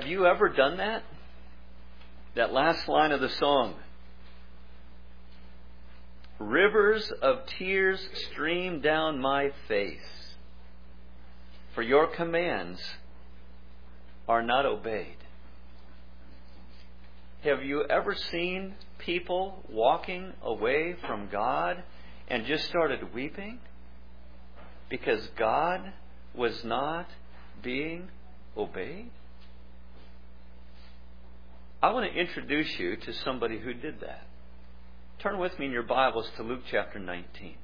Have you ever done that? That last line of the song. Rivers of tears stream down my face, for your commands are not obeyed. Have you ever seen people walking away from God and just started weeping because God was not being obeyed? I want to introduce you to somebody who did that. Turn with me in your Bibles to Luke chapter 19.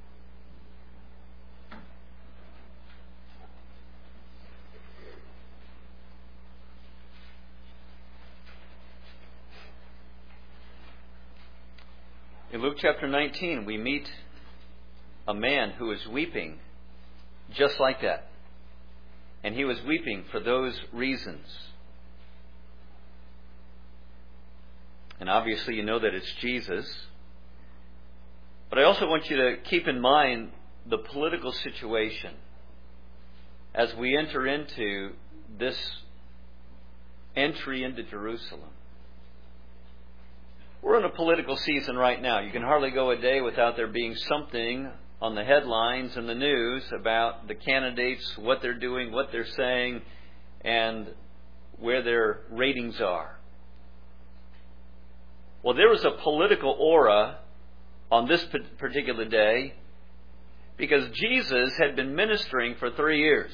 In Luke chapter 19, we meet a man who is weeping just like that. And he was weeping for those reasons. And obviously you know that it's Jesus. But I also want you to keep in mind the political situation as we enter into this entry into Jerusalem. We're in a political season right now. You can hardly go a day without there being something on the headlines and the news about the candidates, what they're doing, what they're saying, and where their ratings are. Well, there was a political aura on this particular day because Jesus had been ministering for 3 years.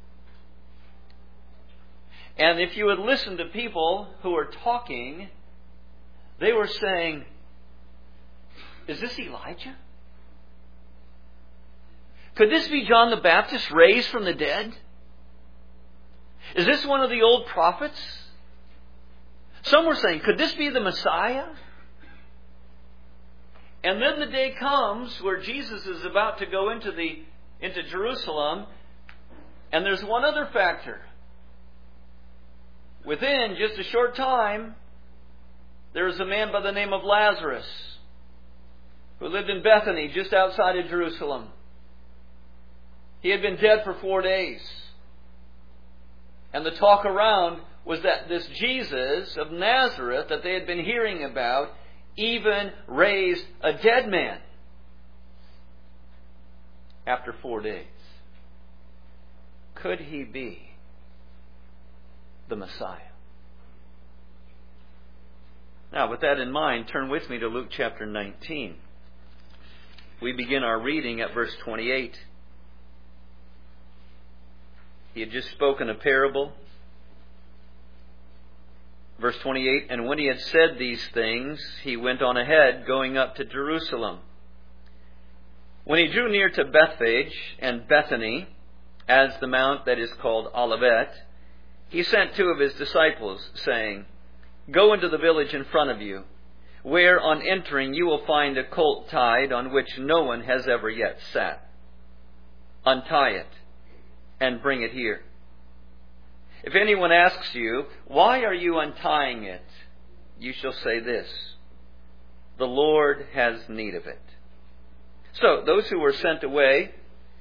And if you would listen to people who were talking, they were saying, is this Elijah? Could this be John the Baptist raised from the dead? Is this one of the old prophets? Some were saying, could this be the Messiah? And then the day comes where Jesus is about to go into Jerusalem, and there's one other factor. Within just a short time, there was a man by the name of Lazarus who lived in Bethany, just outside of Jerusalem. He had been dead for 4 days. And the talk around was that this Jesus of Nazareth that they had been hearing about even raised a dead man after 4 days. Could he be the Messiah? Now, with that in mind, turn with me to Luke chapter 19. We begin our reading at verse 28. He had just spoken a parable. Verse 28, and when he had said these things, he went on ahead, going up to Jerusalem. When he drew near to Bethphage and Bethany, as the mount that is called Olivet, he sent 2 of his disciples, saying, go into the village in front of you, where on entering you will find a colt tied on which no one has ever yet sat. Untie it and bring it here. If anyone asks you, why are you untying it? You shall say this, the Lord has need of it. So those who were sent away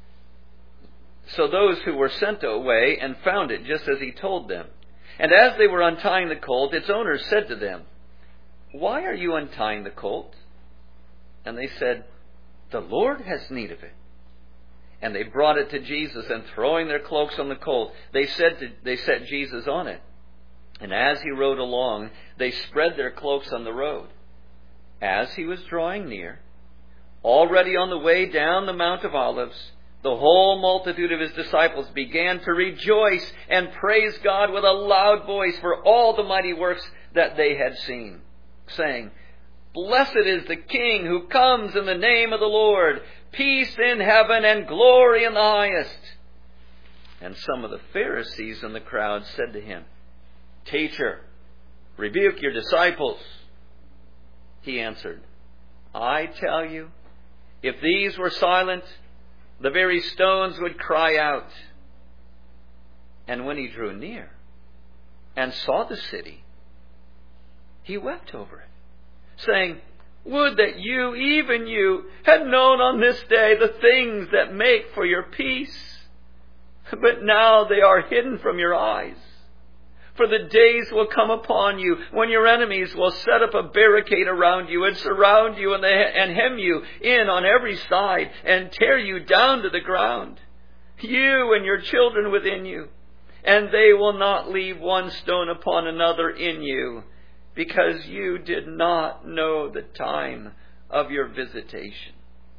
and found it just as he told them. And as they were untying the colt, its owner said to them, why are you untying the colt? And they said, the Lord has need of it. And they brought it to Jesus, and throwing their cloaks on the colt, they set Jesus on it. And as he rode along, they spread their cloaks on the road. As he was drawing near, already on the way down the Mount of Olives, the whole multitude of his disciples began to rejoice and praise God with a loud voice for all the mighty works that they had seen, saying, blessed is the King who comes in the name of the Lord, peace in heaven and glory in the highest. And some of the Pharisees in the crowd said to him, teacher, rebuke your disciples. He answered, I tell you, if these were silent, the very stones would cry out. And when he drew near and saw the city, he wept over it, saying, would that you, even you, had known on this day the things that make for your peace. But now they are hidden from your eyes. For the days will come upon you when your enemies will set up a barricade around you and surround you and hem you in on every side and tear you down to the ground, you and your children within you. And they will not leave one stone upon another in you, because you did not know the time of your visitation.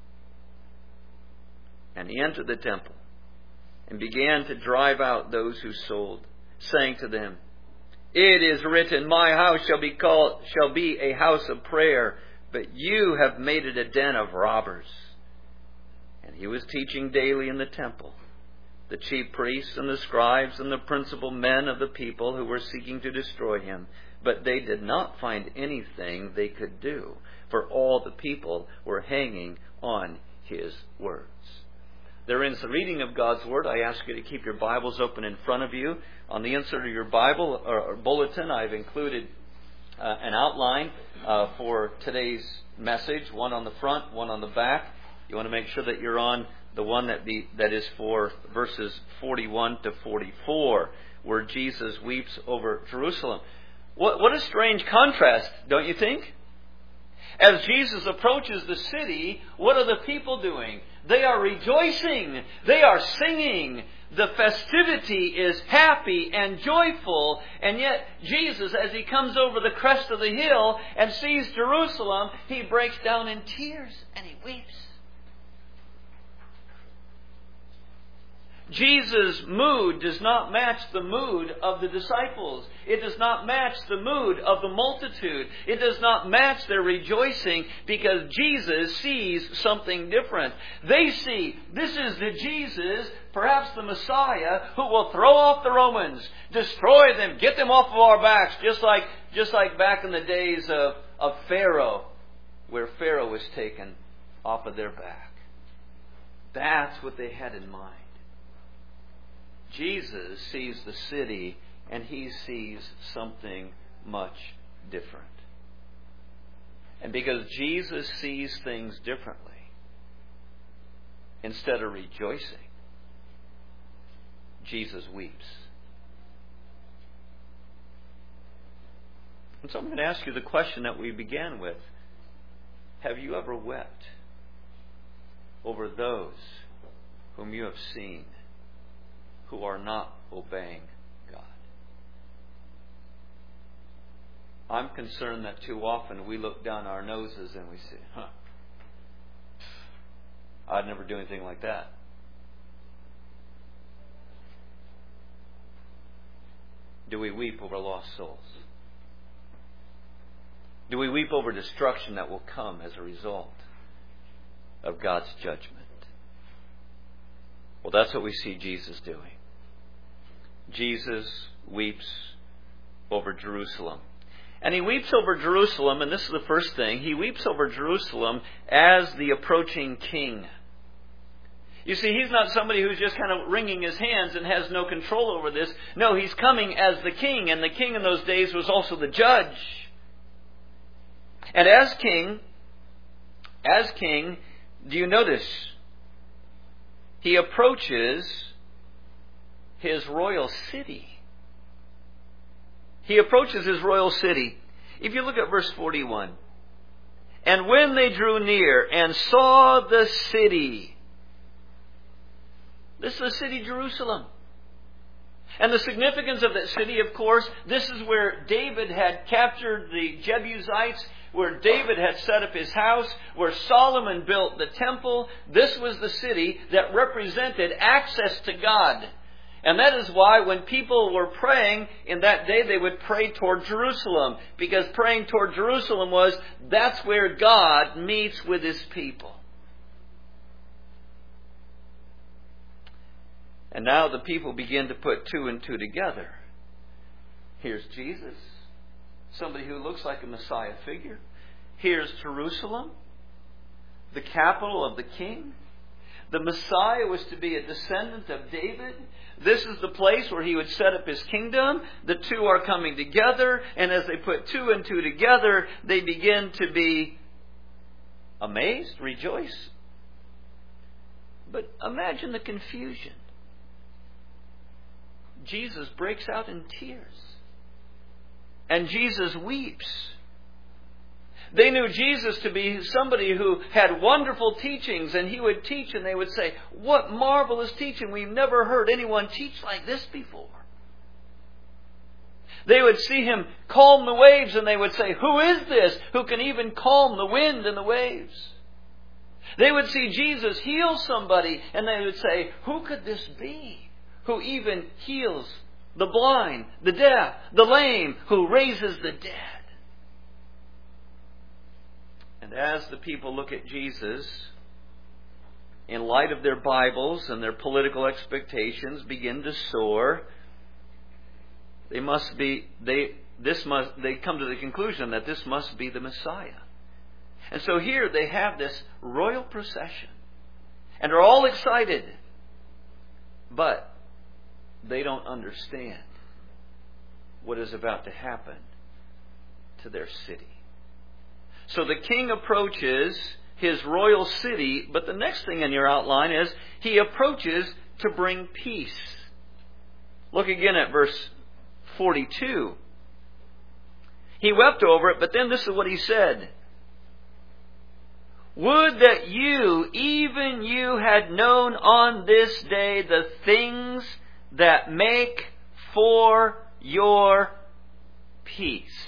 And he entered the temple and began to drive out those who sold, saying to them, It is written, My house shall be a house of prayer, but you have made it a den of robbers. And he was teaching daily in the temple. The chief priests and the scribes and the principal men of the people who were seeking to destroy him, but they did not find anything they could do, for all the people were hanging on his words. There ends the reading of God's Word. I ask you to keep your Bibles open in front of you. On the insert of your Bible or bulletin, I've included an outline for today's message, one on the front, one on the back. You want to make sure that you're on the one that is for verses 41 to 44, where Jesus weeps over Jerusalem. What a strange contrast, don't you think? As Jesus approaches the city, what are the people doing? They are rejoicing. They are singing. The festivity is happy and joyful. And yet Jesus, as he comes over the crest of the hill and sees Jerusalem, he breaks down in tears and he weeps. Jesus' mood does not match the mood of the disciples. It does not match the mood of the multitude. It does not match their rejoicing, because Jesus sees something different. They see this is the Jesus, perhaps the Messiah, who will throw off the Romans, destroy them, get them off of our backs, just like back in the days of Pharaoh, where Pharaoh was taken off of their back. That's what they had in mind. Jesus sees the city, and he sees something much different. And because Jesus sees things differently, instead of rejoicing, Jesus weeps. And so I'm going to ask you the question that we began with. Have you ever wept over those whom you have seen who are not obeying God? I'm concerned that too often we look down our noses and we say, I'd never do anything like that. Do we weep over lost souls? Do we weep over destruction that will come as a result of God's judgment? Well, that's what we see Jesus doing. Jesus weeps over Jerusalem. And he weeps over Jerusalem, and this is the first thing, he weeps over Jerusalem as the approaching king. You see, he's not somebody who's just kind of wringing his hands and has no control over this. No, he's coming as the king, and the king in those days was also the judge. And as king, do you notice? He approaches his royal city. He approaches his royal city. If you look at verse 41. And when they drew near and saw the city. This is the city Jerusalem. And the significance of that city, of course, this is where David had captured the Jebusites, where David had set up his house, where Solomon built the temple. This was the city that represented access to God. And that is why when people were praying in that day, they would pray toward Jerusalem. Because praying toward Jerusalem was, that's where God meets with his people. And now the people begin to put two and two together. Here's Jesus, somebody who looks like a Messiah figure. Here's Jerusalem, the capital of the king. The Messiah was to be a descendant of David. This is the place where he would set up his kingdom. The two are coming together, and as they put two and two together, they begin to be amazed, rejoice. But imagine the confusion. Jesus breaks out in tears. and Jesus weeps. They knew Jesus to be somebody who had wonderful teachings, and He would teach and they would say, "What marvelous teaching! We've never heard anyone teach like this before." They would see Him calm the waves and they would say, "Who is this who can even calm the wind and the waves?" They would see Jesus heal somebody and they would say, "Who could this be who even heals the blind, the deaf, the lame, who raises the dead?" And as the people look at Jesus, in light of their Bibles and their political expectations begin to soar, they come to the conclusion that this must be the Messiah. And so here they have this royal procession and are all excited, but they don't understand what is about to happen to their city. So the king approaches his royal city, but the next thing in your outline is he approaches to bring peace. Look again at verse 42. He wept over it, but then this is what he said. "Would that you, even you, had known on this day the things that make for your peace."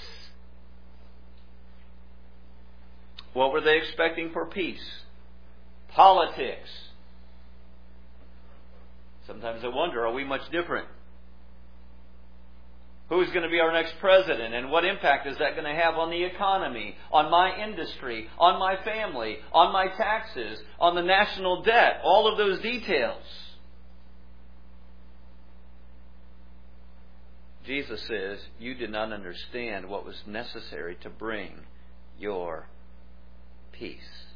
What were they expecting for peace? Politics. Sometimes I wonder, are we much different? Who's going to be our next president, and what impact is that going to have on the economy, on my industry, on my family, on my taxes, on the national debt, all of those details? Jesus says, you did not understand what was necessary to bring your peace.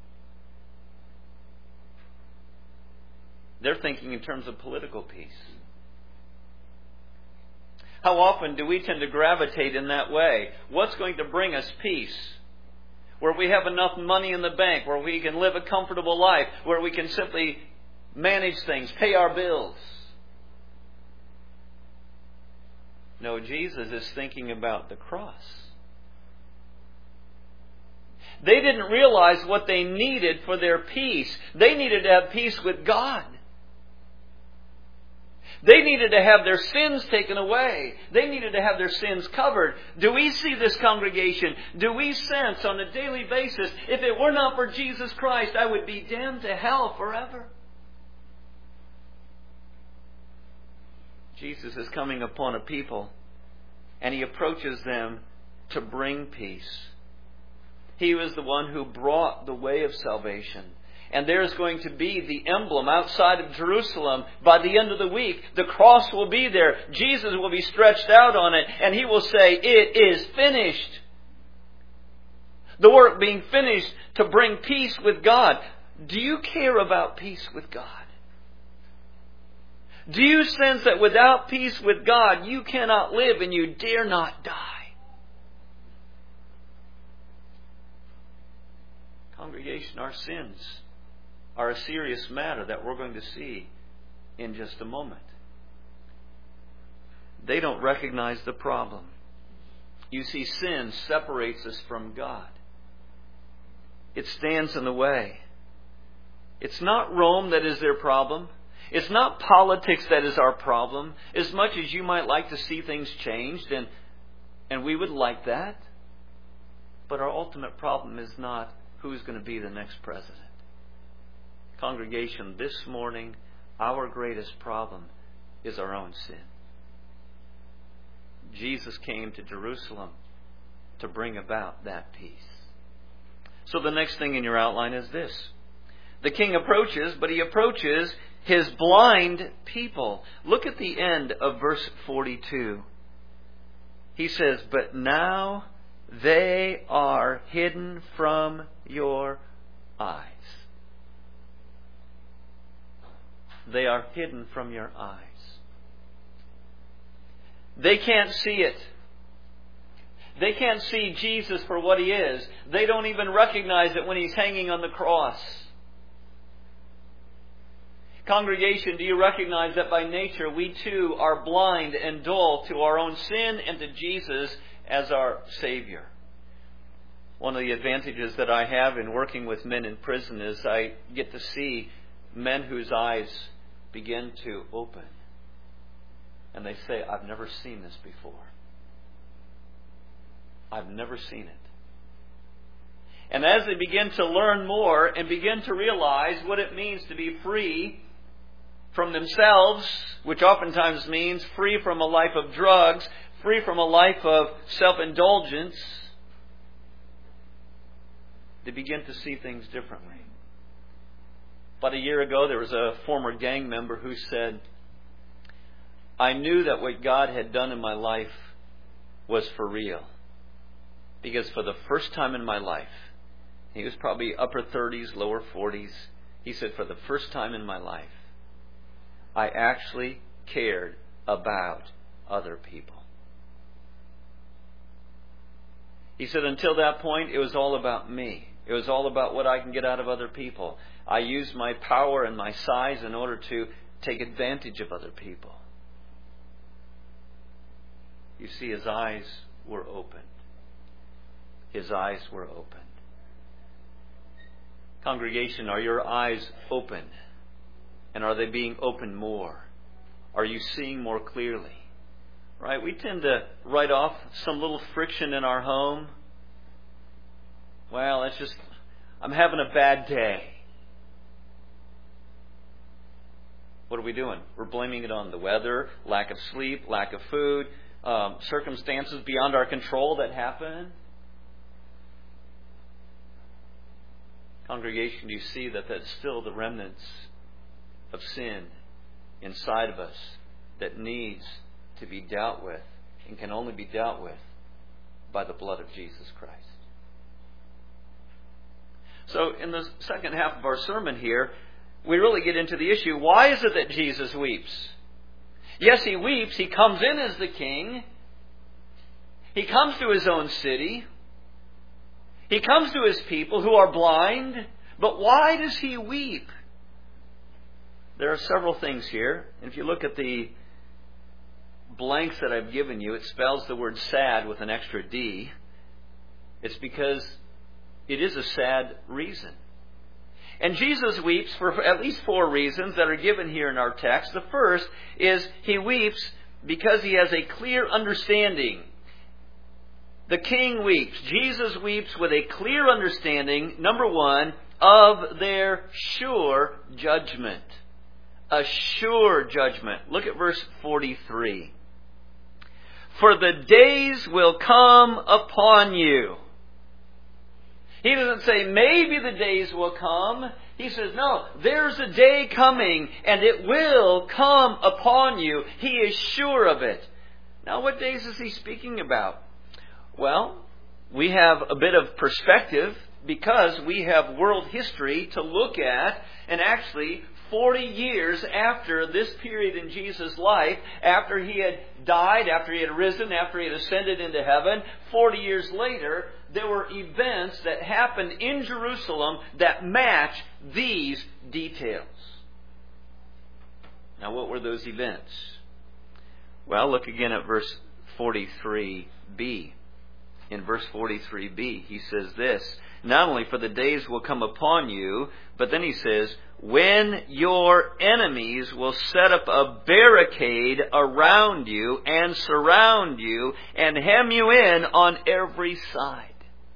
They're thinking in terms of political peace. How often do we tend to gravitate in that way? What's going to bring us peace? Where we have enough money in the bank, where we can live a comfortable life, where we can simply manage things, pay our bills. No, Jesus is thinking about the cross. They didn't realize what they needed for their peace. They needed to have peace with God. They needed to have their sins taken away. They needed to have their sins covered. Do we see this, congregation? Do we sense on a daily basis, if it were not for Jesus Christ, I would be damned to hell forever? Jesus is coming upon a people, and He approaches them to bring peace. He was the one who brought the way of salvation. And there's going to be the emblem outside of Jerusalem. By the end of the week, the cross will be there. Jesus will be stretched out on it. And He will say, "It is finished." The work being finished to bring peace with God. Do you care about peace with God? Do you sense that without peace with God, you cannot live and you dare not die? Congregation, our sins are a serious matter that we're going to see in just a moment. They don't recognize the problem. You see, sin separates us from God. It stands in the way. It's not Rome that is their problem. It's not politics that is our problem. As much as you might like to see things changed, and we would like that. But our ultimate problem is not who's going to be the next president. Congregation, this morning, our greatest problem is our own sin. Jesus came to Jerusalem to bring about that peace. So the next thing in your outline is this. The king approaches, but he approaches his blind people. Look at the end of verse 42. He says, "But now they are hidden from your eyes." They are hidden from your eyes. They can't see it. They can't see Jesus for what He is. They don't even recognize it when He's hanging on the cross. Congregation, do you recognize that by nature we too are blind and dull to our own sin and to Jesus, as our Savior. One of the advantages that I have in working with men in prison is I get to see men whose eyes begin to open. And they say, I've never seen this before. I've never seen it. And as they begin to learn more and begin to realize what it means to be free from themselves, which oftentimes means free from a life of drugs, free from a life of self-indulgence, they begin to see things differently. About a year ago, there was a former gang member who said, I knew that what God had done in my life was for real. Because for the first time in my life, he was probably upper 30s, lower 40s. He said, for the first time in my life, I actually cared about other people. He said, until that point, it was all about me. It was all about what I can get out of other people. I used my power and my size in order to take advantage of other people. You see, his eyes were opened. His eyes were opened. Congregation, are your eyes open? And are they being opened more? Are you seeing more clearly? Right? We tend to write off some little friction in our home. Well, it's just, I'm having a bad day. What are we doing? We're blaming it on the weather, lack of sleep, lack of food, circumstances beyond our control that happen. Congregation, do you see that that's still the remnants of sin inside of us that needs to be dealt with and can only be dealt with by the blood of Jesus Christ? So in the second half of our sermon here, we really get into the issue, why is it that Jesus weeps? Yes, he weeps. He comes in as the king. He comes to his own city. He comes to his people who are blind. But why does he weep? There are several things here. And if you look at the blanks that I've given you, it spells the word sad with an extra D. It's because it is a sad reason. And Jesus weeps for at least 4 reasons that are given here in our text. The first is he weeps because he has a clear understanding. The king weeps. Jesus weeps with a clear understanding, number 1, of their sure judgment. A sure judgment. Look at verse 43. For the days will come upon you. He doesn't say maybe the days will come. He says, no, there's a day coming and it will come upon you. He is sure of it. Now, what days is he speaking about? Well, we have a bit of perspective because we have world history to look at, and actually 40 years after this period in Jesus' life, after he had died, after he had risen, after he had ascended into heaven, 40 years later, there were events that happened in Jerusalem that match these details. Now, what were those events? Well, look again at verse 43b. In verse 43b, he says this, not only for the days will come upon you, but then he says, when your enemies will set up a barricade around you and surround you and hem you in on every side.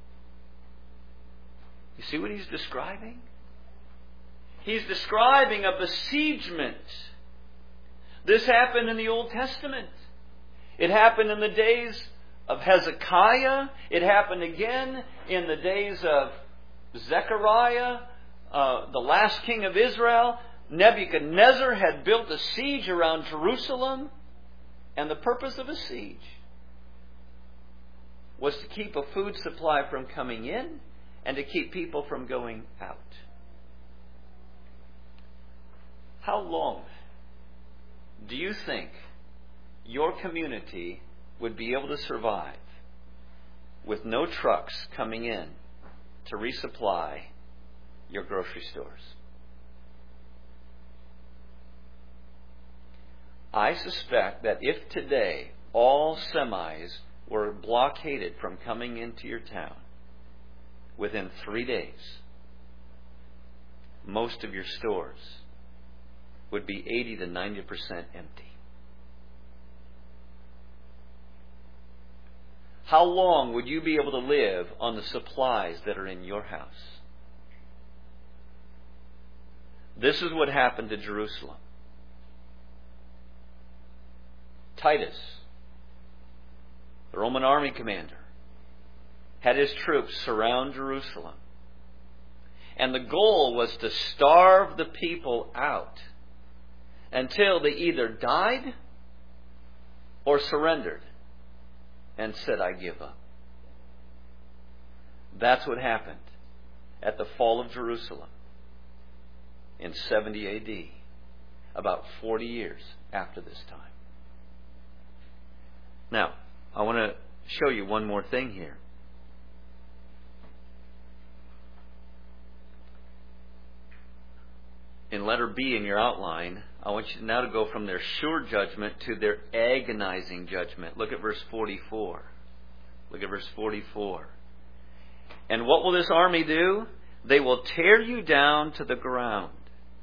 You see what he's describing? He's describing a besiegement. This happened in the Old Testament. It happened in the days of Hezekiah. It happened again in the days of Zechariah, the last king of Israel. Nebuchadnezzar had built a siege around Jerusalem. And the purpose of a siege was to keep a food supply from coming in and to keep people from going out. How long do you think your community would be able to survive with no trucks coming in to resupply your grocery stores? I suspect that if today all semis were blockaded from coming into your town, within 3 days, most of your stores would be 80 to 90% empty. How long would you be able to live on the supplies that are in your house? This is what happened to Jerusalem. Titus, the Roman army commander, had his troops surround Jerusalem. And the goal was to starve the people out until they either died or surrendered and said, "I give up." That's what happened at the fall of Jerusalem in 70 AD, about 40 years after this time. Now, I want to show you one more thing here. In letter B in your outline, I want you now to go from their sure judgment to their agonizing judgment. Look at verse 44. Look at verse 44. "And what will this army do? They will tear you down to the ground,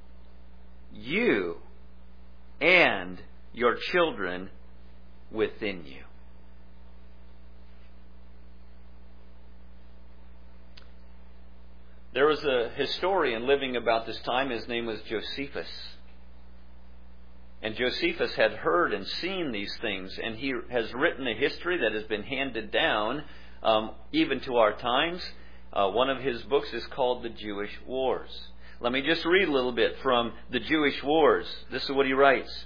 you and your children within you." There was a historian living about this time. His name was Josephus. And Josephus had heard and seen these things, and he has written a history that has been handed down even to our times. One of his books is called The Jewish Wars. Let me just read a little bit from The Jewish Wars. This is what he writes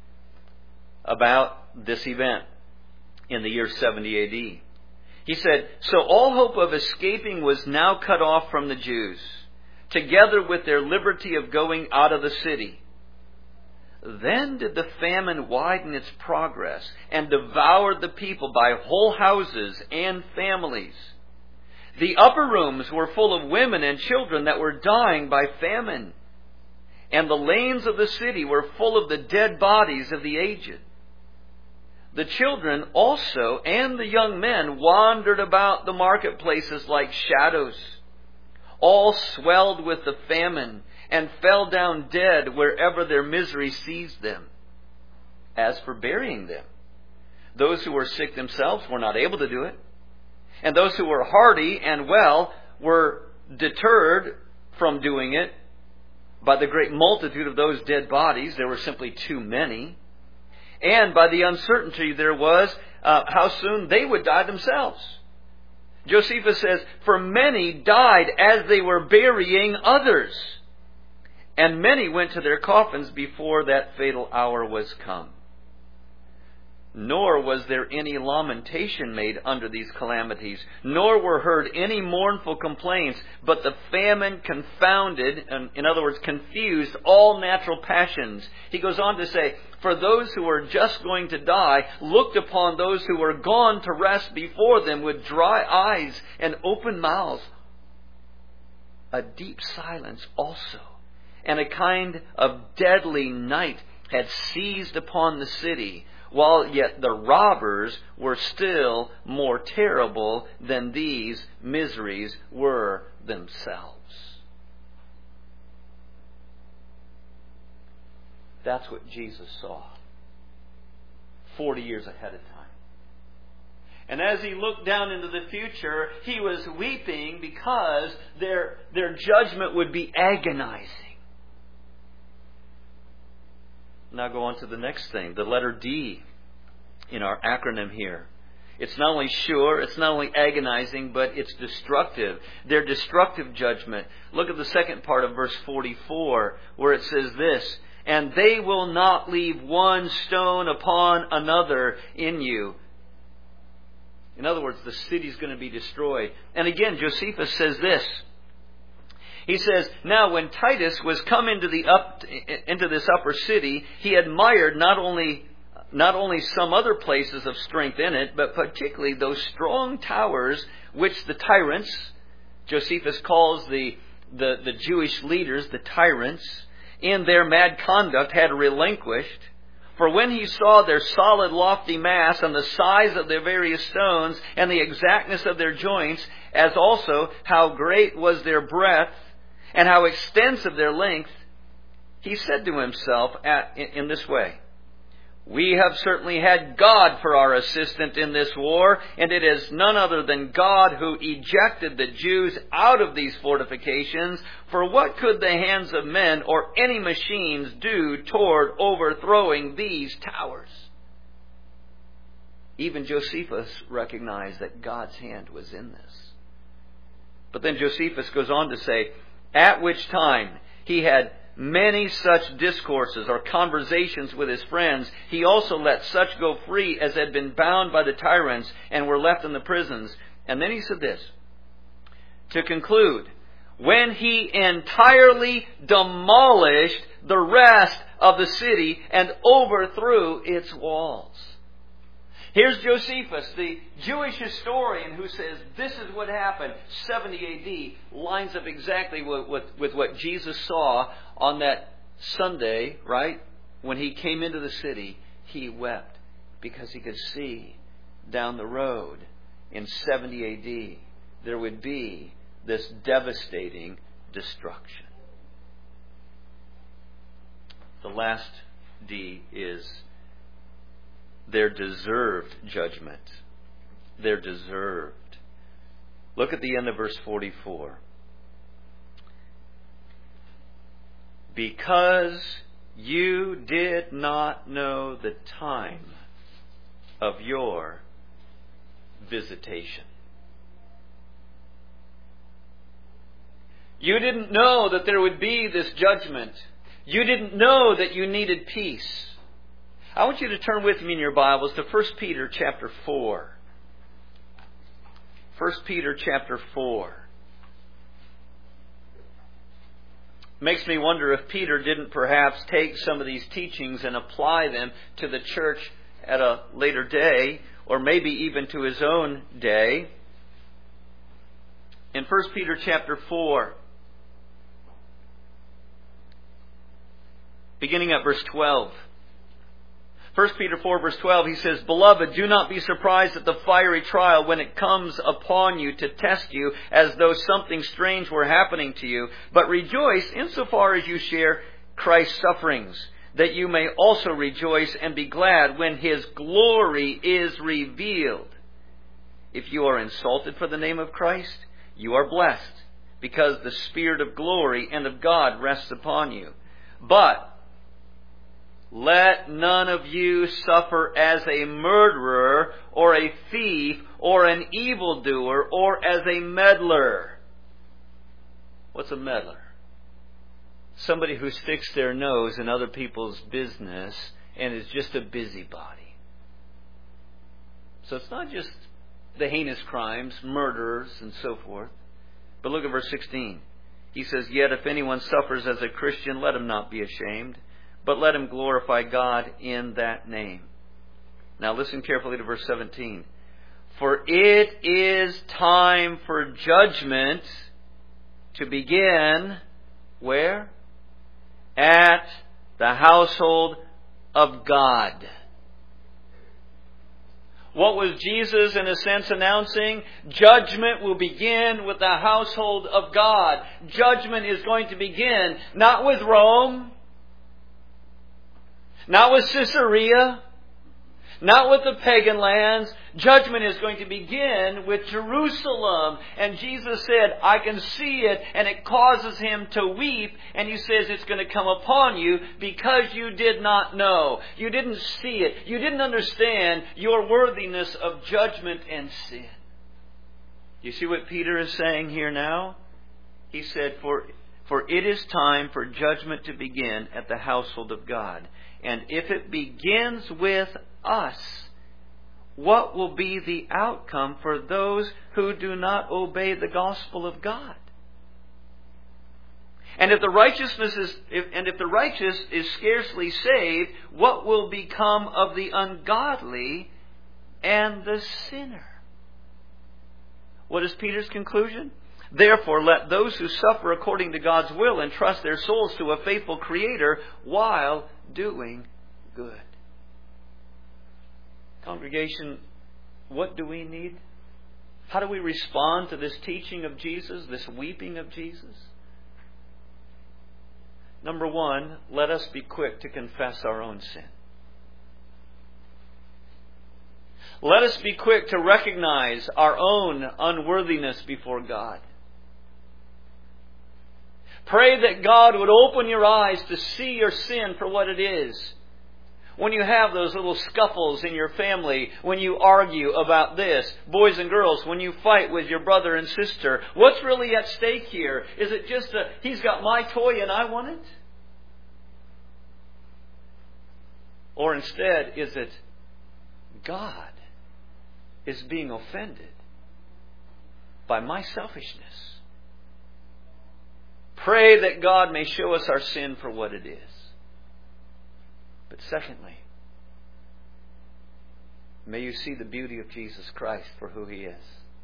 about this event in the year 70 AD. He said, "So all hope of escaping was now cut off from the Jews, together with their liberty of going out of the city. Then did the famine widen its progress and devoured the people by whole houses and families. The upper rooms were full of women and children that were dying by famine, and the lanes of the city were full of the dead bodies of the aged. The children also and the young men wandered about the marketplaces like shadows. All swelled with the famine and fell down dead wherever their misery seized them. As for burying them, those who were sick themselves were not able to do it. And those who were hardy and well were deterred from doing it by the great multitude of those dead bodies. There were simply too many. And by the uncertainty there was how soon they would die themselves. Josephus says, for many died as they were burying others, and many went to their coffins before that fatal hour was come. Nor was there any lamentation made under these calamities, nor were heard any mournful complaints, but the famine confounded, in other words, confused all natural passions." He goes on to say, "For those who were just going to die looked upon those who were gone to rest before them with dry eyes and open mouths. A deep silence also, and a kind of deadly night had seized upon the city, while yet the robbers were still more terrible than these miseries were themselves." That's what Jesus saw 40 years ahead of time. And as he looked down into the future, he was weeping because their judgment would be agonizing. Now go on to the next thing, the letter D in our acronym here. It's not only sure, it's not only agonizing, but it's destructive. Their destructive judgment. Look at the second part of verse 44, where it says this, "And they will not leave one stone upon another in you." In other words, the city's going to be destroyed. And again, Josephus says this. He says, "Now when Titus was come into this upper city, he admired not only some other places of strength in it, but particularly those strong towers which the tyrants," Josephus calls the Jewish leaders the tyrants, "in their mad conduct had relinquished. For when he saw their solid lofty mass, and the size of their various stones, and the exactness of their joints, as also how great was their breadth, and how extensive their length, he said to himself in this way, We have certainly had God for our assistant in this war, and it is none other than God who ejected the Jews out of these fortifications. For what could the hands of men or any machines do toward overthrowing these towers? Even Josephus recognized that God's hand was in this. But then Josephus goes on to say, at which time he had many such discourses or conversations with his friends. He also let such go free as had been bound by the tyrants and were left in the prisons. And then he said this, to conclude, when he entirely demolished the rest of the city and overthrew its walls. Here's Josephus, the Jewish historian, who says this is what happened. 70 A.D. lines up exactly with what Jesus saw on that Sunday, right? When he came into the city, he wept because he could see down the road in 70 A.D. there would be this devastating destruction. The last D is their deserved judgment. They're deserved. Look at the end of verse 44. Because you did not know the time of your visitation. You didn't know that there would be this judgment. You didn't know that you needed peace. I want you to turn with me in your Bibles to 1 Peter chapter 4. 1 Peter chapter 4. Makes me wonder if Peter didn't perhaps take some of these teachings and apply them to the church at a later day, or maybe even to his own day. In 1 Peter chapter 4, beginning at verse 12. 1 Peter 4 verse 12, he says, Beloved, do not be surprised at the fiery trial when it comes upon you to test you as though something strange were happening to you. But rejoice insofar as you share Christ's sufferings, that you may also rejoice and be glad when His glory is revealed. If you are insulted for the name of Christ, you are blessed, because the Spirit of glory and of God rests upon you. But let none of you suffer as a murderer, or a thief, or an evildoer, or as a meddler. What's a meddler? Somebody who sticks their nose in other people's business and is just a busybody. So it's not just the heinous crimes, murderers, and so forth. But look at verse 16. He says, Yet if anyone suffers as a Christian, let him not be ashamed, but let him glorify God in that name. Now listen carefully to verse 17. For it is time for judgment to begin, where? At the household of God. What was Jesus, in a sense, announcing? Judgment will begin with the household of God. Judgment is going to begin not with Rome, not with Caesarea, not with the pagan lands. Judgment is going to begin with Jerusalem. And Jesus said, I can see it, and it causes him to weep. And he says it's going to come upon you because you did not know. You didn't see it. You didn't understand your worthiness of judgment and sin. You see what Peter is saying here now? He said, For it is time for judgment to begin at the household of God. And if it begins with us, what will be the outcome for those who do not obey the gospel of God? And if the righteous is scarcely saved, what will become of the ungodly and the sinner? What is Peter's conclusion? Therefore, let those who suffer according to God's will entrust their souls to a faithful Creator while doing good. Congregation, what do we need? How do we respond to this teaching of Jesus, this weeping of Jesus? Number one, let us be quick to confess our own sin. Let us be quick to recognize our own unworthiness before God. Pray that God would open your eyes to see your sin for what it is. When you have those little scuffles in your family, when you argue about this, boys and girls, when you fight with your brother and sister, what's really at stake here? Is it just he's got my toy and I want it? Or instead, is it God is being offended by my selfishness? Pray that God may show us our sin for what it is. But secondly, may you see the beauty of Jesus Christ for who He is.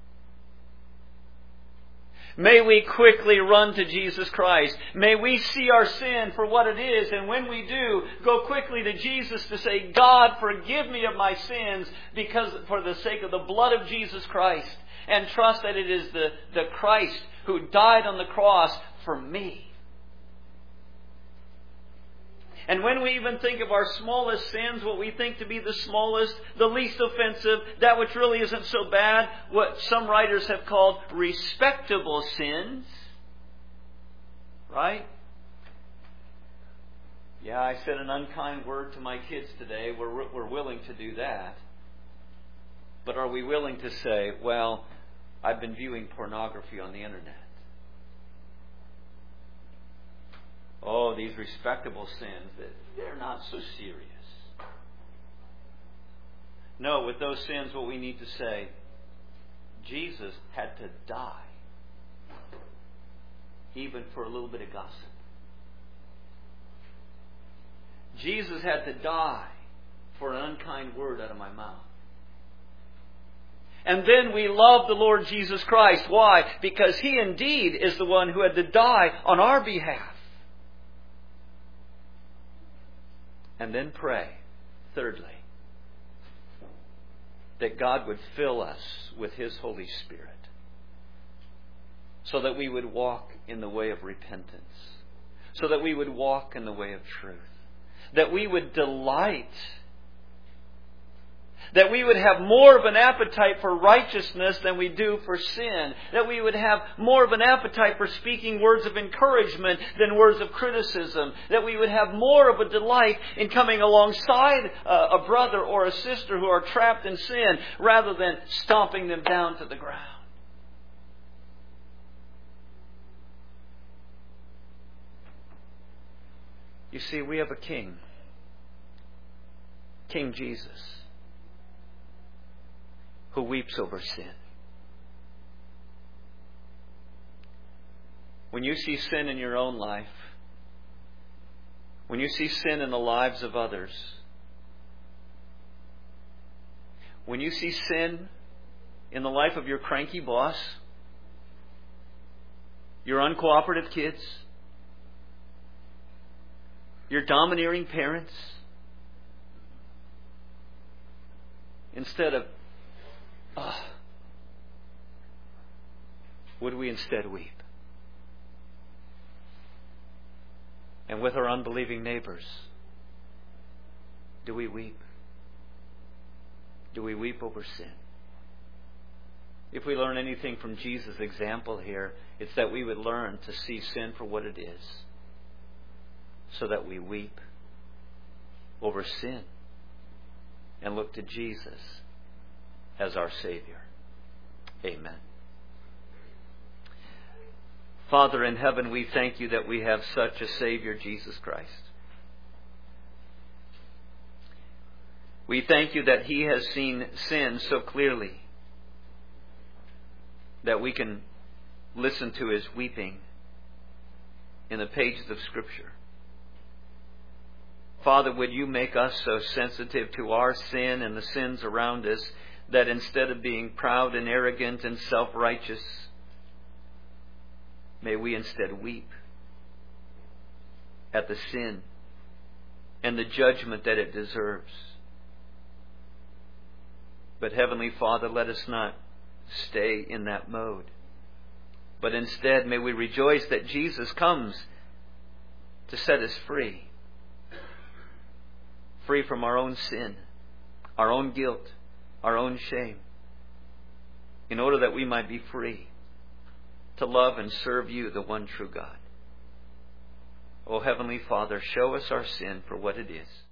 May we quickly run to Jesus Christ. May we see our sin for what it is. And when we do, go quickly to Jesus to say, God, forgive me of my sins because for the sake of the blood of Jesus Christ. And trust that it is the Christ who died on the cross for me. And when we even think of our smallest sins, what we think to be the smallest, the least offensive, that which really isn't so bad, what some writers have called respectable sins. Right? Yeah, I said an unkind word to my kids today. We're willing to do that. But are we willing to say, well, I've been viewing pornography on the internet? Oh, these respectable sins, they're not so serious. No, with those sins, what we need to say, Jesus had to die, even for a little bit of gossip. Jesus had to die for an unkind word out of my mouth. And then we love the Lord Jesus Christ. Why? Because He indeed is the one who had to die on our behalf. And then pray, thirdly, that God would fill us with His Holy Spirit so that we would walk in the way of repentance, so that we would walk in the way of truth, that we would delight, that we would have more of an appetite for righteousness than we do for sin. That we would have more of an appetite for speaking words of encouragement than words of criticism. That we would have more of a delight in coming alongside a brother or a sister who are trapped in sin rather than stomping them down to the ground. You see, we have a King. King Jesus, who weeps over sin. When you see sin in your own life, when you see sin in the lives of others, when you see sin in the life of your cranky boss, your uncooperative kids, your domineering parents, instead of would we instead weep? And with our unbelieving neighbors, do we weep? Do we weep over sin? If we learn anything from Jesus' example here, it's that we would learn to see sin for what it is, so that we weep over sin and look to Jesus as our Savior. Amen. Father in heaven, we thank You that we have such a Savior, Jesus Christ. We thank You that He has seen sin so clearly that we can listen to His weeping in the pages of Scripture. Father, would You make us so sensitive to our sin and the sins around us that instead of being proud and arrogant and self-righteous, may we instead weep at the sin and the judgment that it deserves. But Heavenly Father, let us not stay in that mode. But instead, may we rejoice that Jesus comes to set us free. Free from our own sin, our own guilt, our own shame. In order that we might be free to love and serve You, the one true God. O Heavenly Father, show us our sin for what it is.